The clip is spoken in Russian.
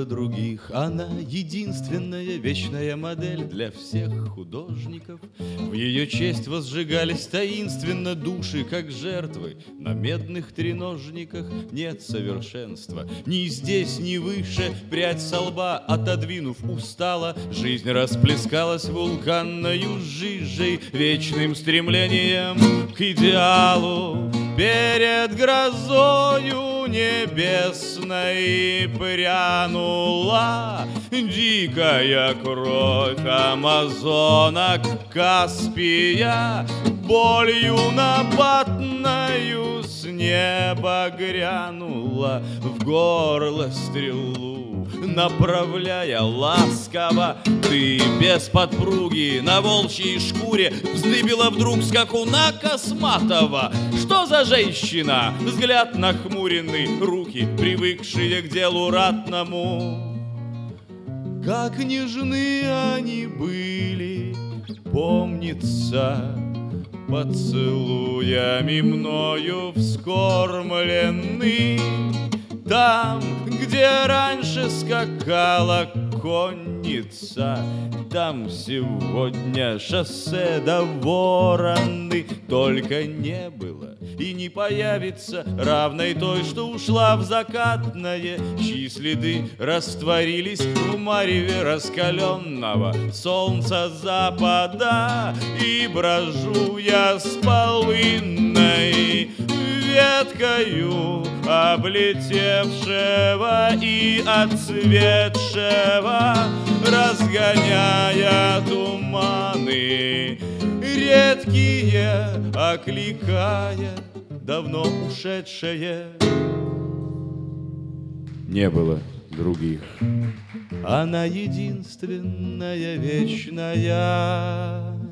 было других. Она единственная вечная модель для всех художников. В ее честь возжигались таинственно души, как жертвы. На медных треножниках нет совершенства. Ни здесь, ни выше. Прядь со лба отодвинув устало, жизнь расплескалась вулканною жижей, вечным стремлением к идеалу. Перед грозою небесной прянула дикая кровь амазонок Каспия, болью нападною с неба грянула в горло стрелу, направляя ласково. Ты без подпруги на волчьей шкуре вздыбила вдруг скакуна косматого. Что за женщина? Взгляд нахмуренный, руки, привыкшие к делу ратному. Как нежны они были, помнится, поцелуями мною вскормлены. Там, где раньше скакала конница, там сегодня шоссе до Вороны. Только не было и не появится равной той, что ушла в закатное, чьи следы растворились в мареве раскаленного солнца запада. И брожу я с полынной веткою облетевшего и отцветшего, разгоняя туманы редкие, окликая давно ушедшее. Не было других. Она единственная вечная.